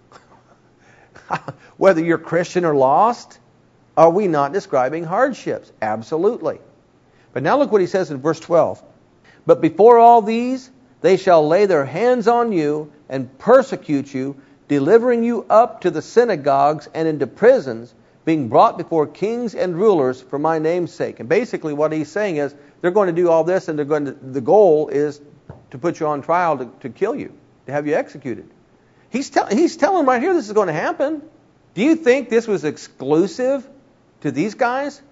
Whether you're Christian or lost, are we not describing hardships? Absolutely. But now look what he says in verse 12. But before all these, they shall lay their hands on you and persecute you, delivering you up to the synagogues and into prisons, being brought before kings and rulers for my name's sake. And basically what he's saying is, they're going to do all this, and the goal is to put you on trial, to kill you, to have you executed. He's telling right here this is going to happen. Do you think this was exclusive to these guys?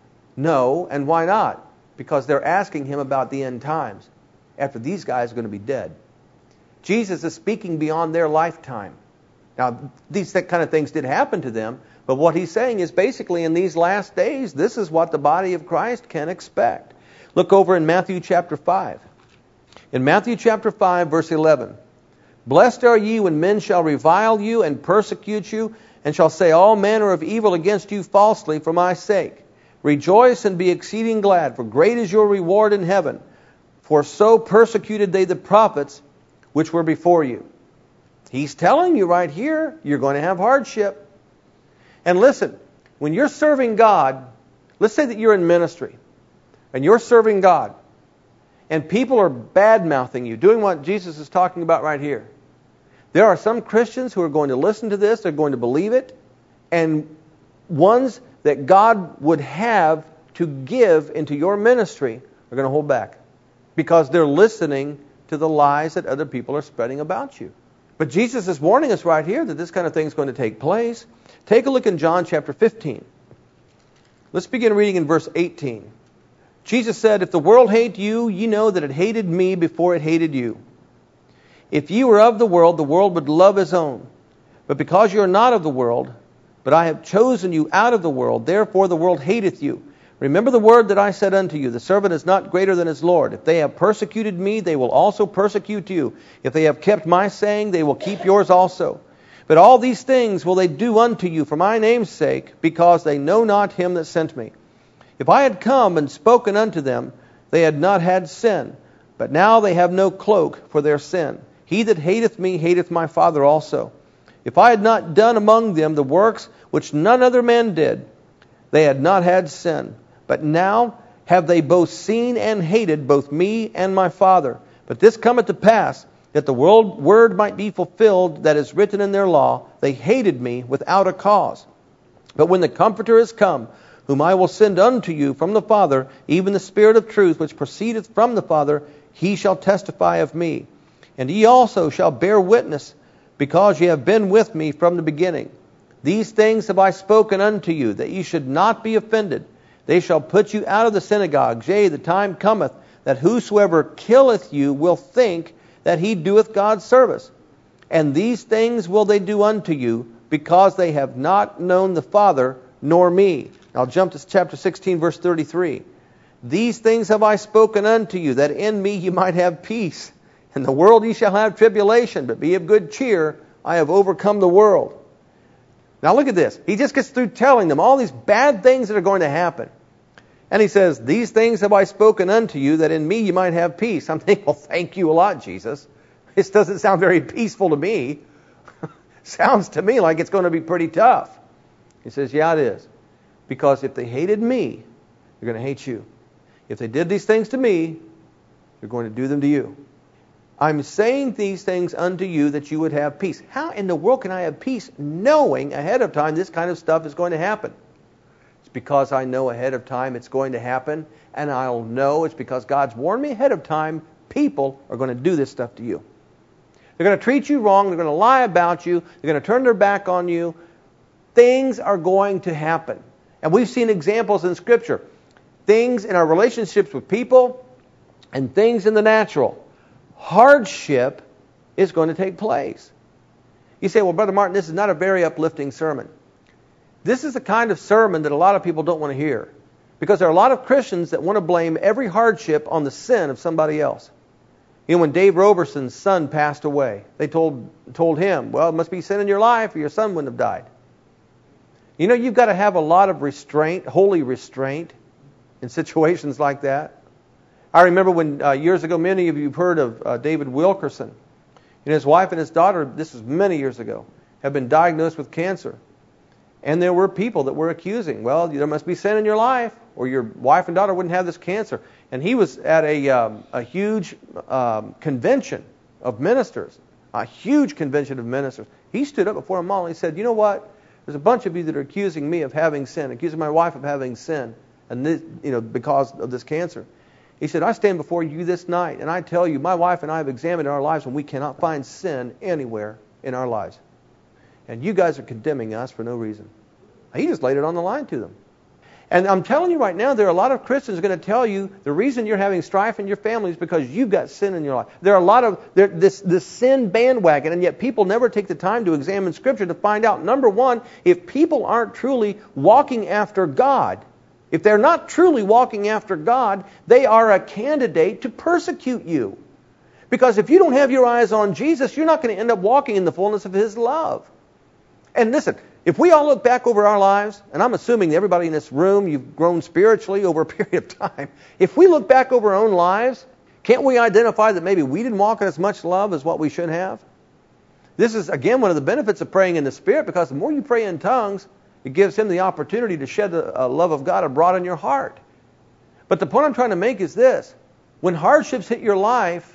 No, and why not? Because they're asking him about the end times after these guys are going to be dead. Jesus is speaking beyond their lifetime. Now, these kind of things did happen to them, but what he's saying is basically in these last days, this is what the body of Christ can expect. Look over in Matthew chapter 5. In Matthew chapter 5, verse 11. Blessed are ye when men shall revile you and persecute you, and shall say all manner of evil against you falsely for my sake. Rejoice and be exceeding glad, for great is your reward in heaven. For so persecuted they the prophets which were before you. He's telling you right here, you're going to have hardship. And listen, when you're serving God, let's say that you're in ministry, and you're serving God, and people are bad-mouthing you, doing what Jesus is talking about right here. There are some Christians who are going to listen to this, they're going to believe it, and ones that God would have to give into your ministry are going to hold back because they're listening to the lies that other people are spreading about you. But Jesus is warning us right here that this kind of thing is going to take place. Take a look in John chapter 15. Let's begin reading in verse 18. Jesus said, If the world hate you, ye know that it hated me before it hated you. If ye were of the world would love his own. But because you are not of the world, but I have chosen you out of the world, therefore the world hateth you. Remember the word that I said unto you, the servant is not greater than his Lord. If they have persecuted me, they will also persecute you. If they have kept my saying, they will keep yours also. But all these things will they do unto you for my name's sake, because they know not him that sent me. If I had come and spoken unto them, they had not had sin. But now they have no cloak for their sin. He that hateth me hateth my Father also. If I had not done among them the works which none other man did, they had not had sin. But now have they both seen and hated both me and my Father. But this cometh to pass, that the word might be fulfilled that is written in their law, they hated me without a cause. But when the Comforter is come, whom I will send unto you from the Father, even the Spirit of truth, which proceedeth from the Father, he shall testify of me. And ye also shall bear witness, because ye have been with me from the beginning. These things have I spoken unto you, that ye should not be offended. They shall put you out of the synagogues. Yea, the time cometh, that whosoever killeth you will think that he doeth God's service. And these things will they do unto you, because they have not known the Father nor me. I'll jump to chapter 16, verse 33. These things have I spoken unto you, that in me ye might have peace. In the world ye shall have tribulation, but be of good cheer. I have overcome the world. Now look at this. He just gets through telling them all these bad things that are going to happen. And he says, these things have I spoken unto you, that in me you might have peace. I'm thinking, well, thank you a lot, Jesus. This doesn't sound very peaceful to me. Sounds to me like it's going to be pretty tough. He says, yeah, it is. Because if they hated me, they're going to hate you. If they did these things to me, they're going to do them to you. I'm saying these things unto you that you would have peace. How in the world can I have peace knowing ahead of time this kind of stuff is going to happen? It's because I know ahead of time it's going to happen, and I'll know it's because God's warned me ahead of time people are going to do this stuff to you. They're going to treat you wrong. They're going to lie about you. They're going to turn their back on you. Things are going to happen. And we've seen examples in Scripture. Things in our relationships with people and things in the natural. Hardship is going to take place. You say, well, Brother Martin, this is not a very uplifting sermon. This is the kind of sermon that a lot of people don't want to hear. Because there are a lot of Christians that want to blame every hardship on the sin of somebody else. You know, when Dave Roberson's son passed away, they told him, well, it must be sin in your life or your son wouldn't have died. You know, you've got to have a lot of restraint, holy restraint, in situations like that. I remember when years ago, many of you have heard of David Wilkerson. And his wife and his daughter, this was many years ago, have been diagnosed with cancer. And there were people that were accusing, well, there must be sin in your life, or your wife and daughter wouldn't have this cancer. And he was at a huge convention of ministers, a huge convention of ministers. He stood up before them all and he said, you know what? There's a bunch of you that are accusing me of having sin, accusing my wife of having sin, and this, because of this cancer. He said, I stand before you this night, and I tell you, my wife and I have examined our lives, and we cannot find sin anywhere in our lives. And you guys are condemning us for no reason. He just laid it on the line to them. And I'm telling you right now, there are a lot of Christians going to tell you the reason you're having strife in your family is because you've got sin in your life. There are a lot of this sin bandwagon, and yet people never take the time to examine Scripture to find out, number one, if people aren't truly walking after God. If they're not truly walking after God, they are a candidate to persecute you. Because if you don't have your eyes on Jesus, you're not going to end up walking in the fullness of His love. And listen, if we all look back over our lives, and I'm assuming everybody in this room, you've grown spiritually over a period of time. If we look back over our own lives, can't we identify that maybe we didn't walk in as much love as what we should have? This is, again, one of the benefits of praying in the Spirit, because the more you pray in tongues, it gives Him the opportunity to shed the love of God abroad in your heart. But the point I'm trying to make is this. When hardships hit your life,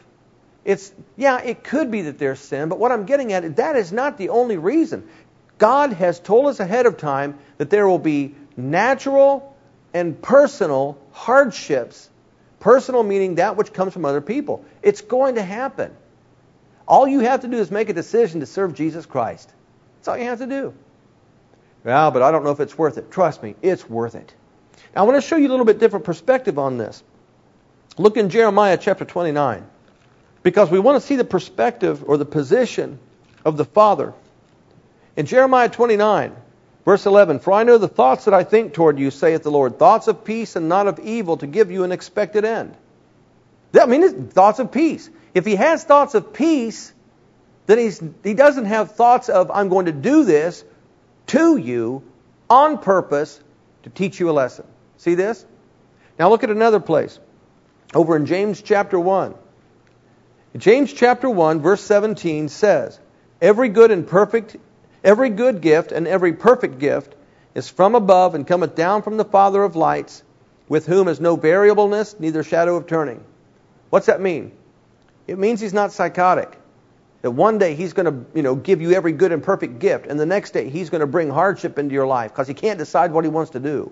it could be that there's sin, but what I'm getting at is that is not the only reason. God has told us ahead of time that there will be natural and personal hardships. Personal meaning that which comes from other people. It's going to happen. All you have to do is make a decision to serve Jesus Christ. That's all you have to do. Well, but I don't know if it's worth it. Trust me, it's worth it. Now, I want to show you a little bit different perspective on this. Look in Jeremiah chapter 29. Because we want to see the perspective or the position of the Father. In Jeremiah 29, verse 11, For I know the thoughts that I think toward you, saith the Lord, thoughts of peace and not of evil, to give you an expected end. That means thoughts of peace. If He has thoughts of peace, then He doesn't have thoughts of, I'm going to do this to you on purpose to teach you a lesson. See this? Now look at another place. Over in James chapter 1. James chapter 1 verse 17 says, Every good and perfect Every good gift and every perfect gift is from above and cometh down from the Father of lights, with whom is no variableness, neither shadow of turning. What's that mean? It means He's not psychotic. That one day He's going to, give you every good and perfect gift, and the next day He's going to bring hardship into your life because He can't decide what He wants to do.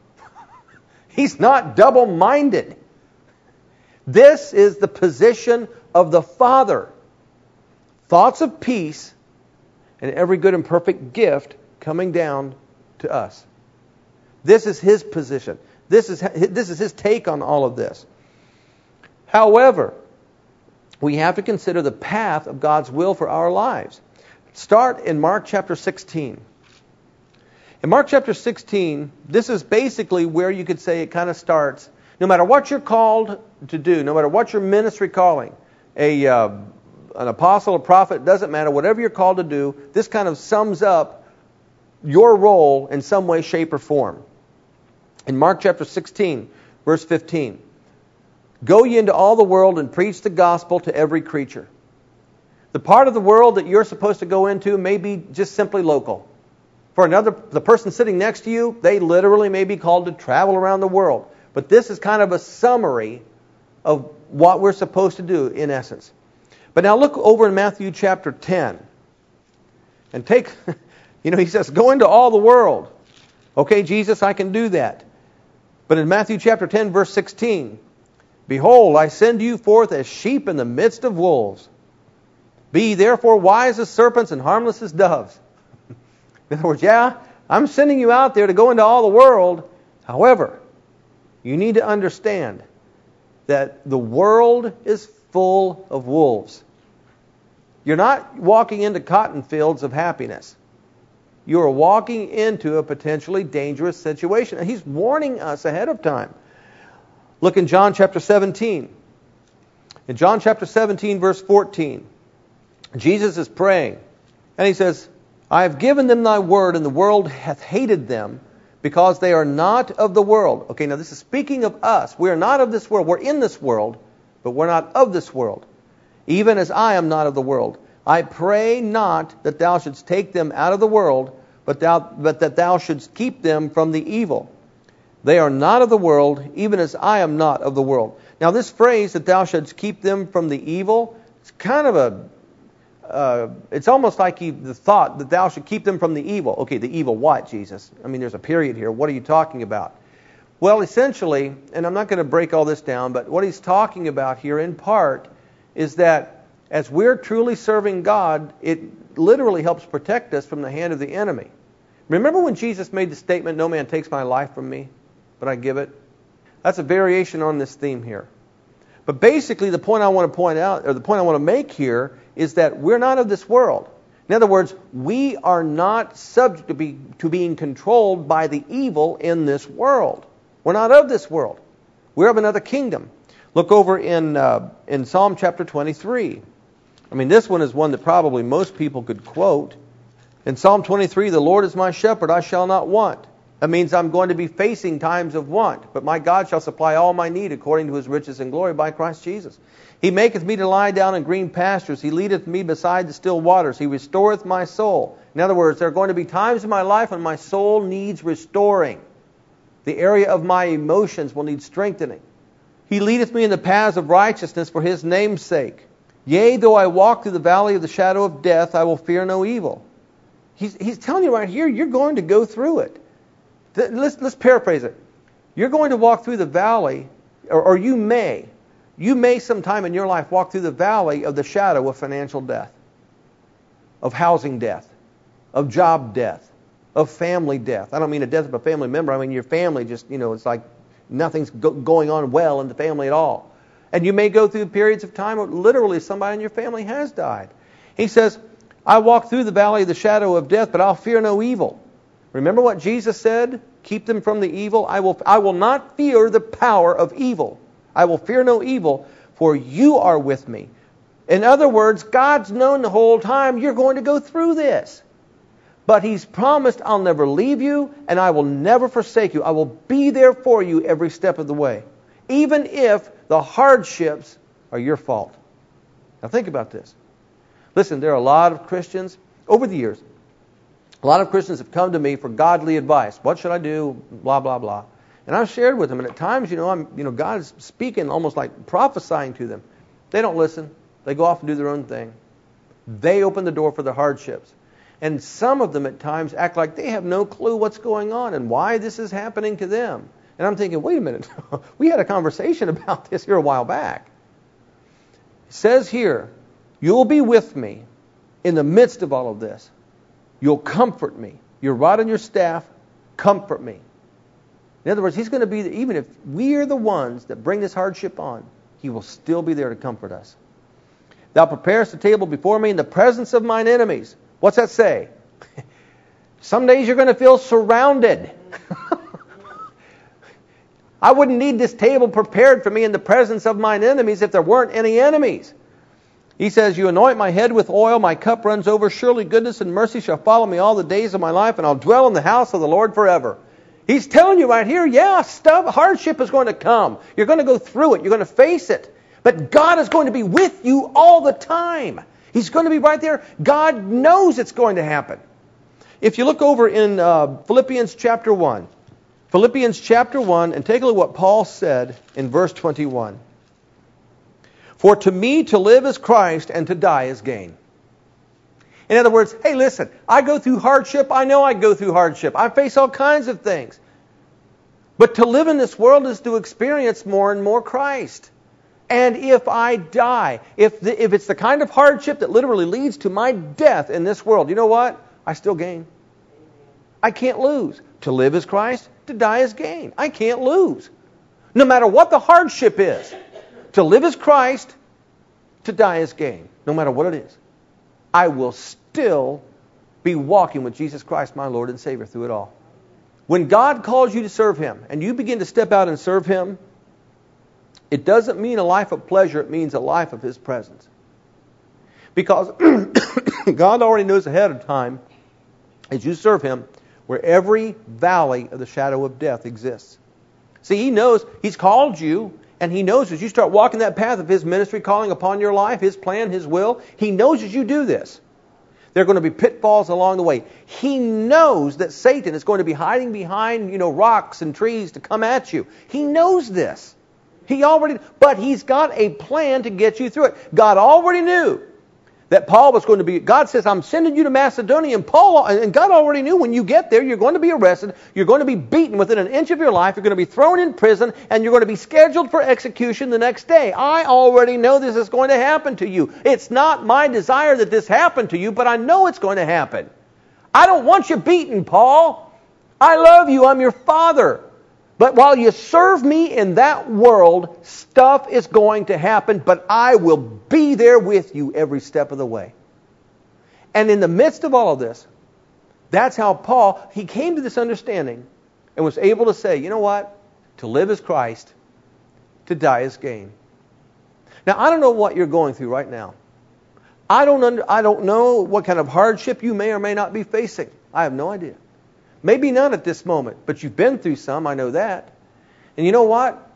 He's not double-minded. This is the position of the Father. Thoughts of peace and every good and perfect gift coming down to us. This is His position. This is His take on all of this. However, we have to consider the path of God's will for our lives. Start in Mark chapter 16. In Mark chapter 16, this is basically where you could say it kind of starts. No matter what you're called to do, no matter what your ministry calling, an apostle, a prophet, doesn't matter, whatever you're called to do, this kind of sums up your role in some way, shape, or form. In Mark chapter 16, verse 15, go ye into all the world and preach the gospel to every creature. The part of the world that you're supposed to go into may be just simply local. For another, the person sitting next to you, they literally may be called to travel around the world. But this is kind of a summary of what we're supposed to do in essence. But now look over in Matthew chapter 10. And take, he says, go into all the world. Okay, Jesus, I can do that. But in Matthew chapter 10, verse 16, behold, I send you forth as sheep in the midst of wolves. Be ye therefore wise as serpents and harmless as doves. In other words, I'm sending you out there to go into all the world. However, you need to understand that the world is full of wolves. You're not walking into cotton fields of happiness. You are walking into a potentially dangerous situation. And He's warning us ahead of time. Look in John chapter 17. In John chapter 17, verse 14, Jesus is praying. And He says, I have given them thy word, and the world hath hated them, because they are not of the world. Okay, now this is speaking of us. We are not of this world. We're in this world, but we're not of this world. Even as I am not of the world. I pray not that thou shouldst take them out of the world, but that thou shouldst keep them from the evil. They are not of the world, even as I am not of the world. Now this phrase, that thou shouldst keep them from the evil, it's kind of it's almost like the thought that thou should keep them from the evil. Okay, the evil what, Jesus? I mean, there's a period here. What are you talking about? Well, essentially, and I'm not going to break all this down, but what He's talking about here in part is that as we're truly serving God, it literally helps protect us from the hand of the enemy. Remember when Jesus made the statement, no man takes my life from me, but I give it? That's a variation on this theme here. But basically, the point I want to point out, or the point I want to make here, is that we're not of this world. In other words, we are not subject to being controlled by the evil in this world. We're not of this world. We're of another kingdom. Look over in Psalm chapter 23. I mean, this one is one that probably most people could quote. In Psalm 23, the Lord is my shepherd, I shall not want. That means I'm going to be facing times of want. But my God shall supply all my need according to His riches and glory by Christ Jesus. He maketh me to lie down in green pastures. He leadeth me beside the still waters. He restoreth my soul. In other words, there are going to be times in my life when my soul needs restoring. The area of my emotions will need strengthening. He leadeth me in the paths of righteousness for His name's sake. Yea, though I walk through the valley of the shadow of death, I will fear no evil. He's telling you right here, you're going to go through it. Let's paraphrase it. You're going to walk through the valley, or you may sometime in your life walk through the valley of the shadow of financial death, of housing death, of job death, of family death. I don't mean a death of a family member. I mean your family just, it's like nothing's going on well in the family at all. And you may go through periods of time where literally somebody in your family has died. He says, I walk through the valley of the shadow of death, but I'll fear no evil. Remember what Jesus said? Keep them from the evil. I will not fear the power of evil. I will fear no evil, for you are with me. In other words, God's known the whole time you're going to go through this. But He's promised, I'll never leave you and I will never forsake you. I will be there for you every step of the way. Even if the hardships are your fault. Now think about this. Listen, there are a lot of Christians over the years A lot of Christians have come to me for godly advice. What should I do? Blah, blah, blah. And I've shared with them, and at times, God is speaking almost like prophesying to them. They don't listen. They go off and do their own thing. They open the door for the hardships. And some of them at times act like they have no clue what's going on and why this is happening to them. And I'm thinking, wait a minute. We had a conversation about this here a while back. It says here, you'll be with me in the midst of all of this. You'll comfort me. Your rod and your staff comfort me. In other words, He's going to be, even if we're the ones that bring this hardship on, He will still be there to comfort us. Thou preparest a table before me in the presence of mine enemies. What's that say? Some days you're going to feel surrounded. I wouldn't need this table prepared for me in the presence of mine enemies if there weren't any enemies. He says, you anoint my head with oil, my cup runs over. Surely goodness and mercy shall follow me all the days of my life, and I'll dwell in the house of the Lord forever. He's telling you right here, hardship is going to come. You're going to go through it. You're going to face it. But God is going to be with you all the time. He's going to be right there. God knows it's going to happen. If you look over in Philippians chapter 1, and take a look at what Paul said in verse 21. For to me to live is Christ, and to die is gain. In other words, hey, listen, I go through hardship. I know I go through hardship. I face all kinds of things. But to live in this world is to experience more and more Christ. And if I die, if it's the kind of hardship that literally leads to my death in this world, you know what? I still gain. I can't lose. To live is Christ, to die is gain. I can't lose. No matter what the hardship is. To live is Christ, to die is gain. No matter what it is. I will still be walking with Jesus Christ, my Lord and Savior, through it all. When God calls you to serve Him, and you begin to step out and serve Him, it doesn't mean a life of pleasure, it means a life of His presence. Because God already knows ahead of time, as you serve Him, where every valley of the shadow of death exists. See, He knows He's called you, and He knows as you start walking that path of His ministry, calling upon your life, His plan, His will, He knows as you do this, there are going to be pitfalls along the way. He knows that Satan is going to be hiding behind, rocks and trees to come at you. He knows this. But He's got a plan to get you through it. God already knew that Paul was going to be, God says, I'm sending you to Macedonia, and God already knew when you get there, you're going to be arrested, you're going to be beaten within an inch of your life, you're going to be thrown in prison, and you're going to be scheduled for execution the next day. I already know this is going to happen to you. It's not my desire that this happen to you, but I know it's going to happen. I don't want you beaten, Paul. I love you. I'm your father. But while you serve me in that world, stuff is going to happen, but I will be there with you every step of the way. And in the midst of all of this, that's how Paul, he came to this understanding and was able to say, you know what? To live is Christ, to die is gain. Now, I don't know what you're going through right now. I don't know what kind of hardship you may or may not be facing. I have no idea. Maybe none at this moment, but you've been through some, I know that. And you know what?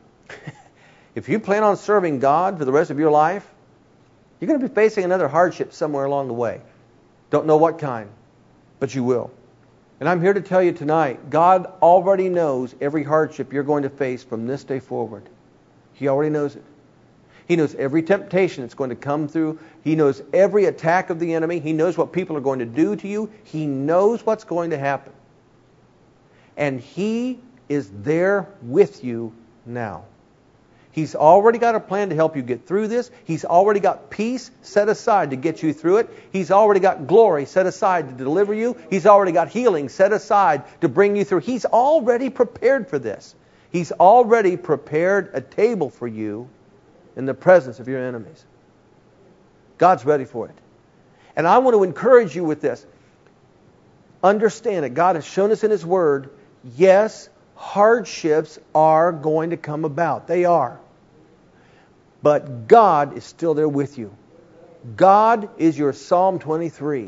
If you plan on serving God for the rest of your life, you're going to be facing another hardship somewhere along the way. Don't know what kind, but you will. And I'm here to tell you tonight, God already knows every hardship you're going to face from this day forward. He already knows it. He knows every temptation that's going to come through. He knows every attack of the enemy. He knows what people are going to do to you. He knows what's going to happen. And He is there with you now. He's already got a plan to help you get through this. He's already got peace set aside to get you through it. He's already got glory set aside to deliver you. He's already got healing set aside to bring you through. He's already prepared for this. He's already prepared a table for you in the presence of your enemies. God's ready for it. And I want to encourage you with this. Understand that God has shown us in His Word, yes, hardships are going to come about. They are. But God is still there with you. God is your Psalm 23.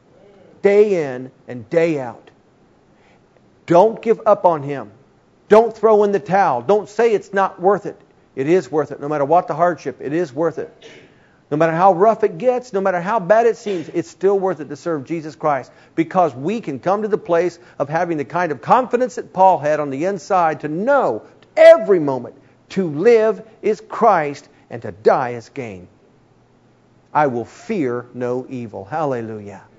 Day in and day out. Don't give up on Him. Don't throw in the towel. Don't say it's not worth it. It is worth it. No matter what the hardship, it is worth it. No matter how rough it gets, no matter how bad it seems, it's still worth it to serve Jesus Christ, because we can come to the place of having the kind of confidence that Paul had on the inside to know every moment to live is Christ and to die is gain. I will fear no evil. Hallelujah.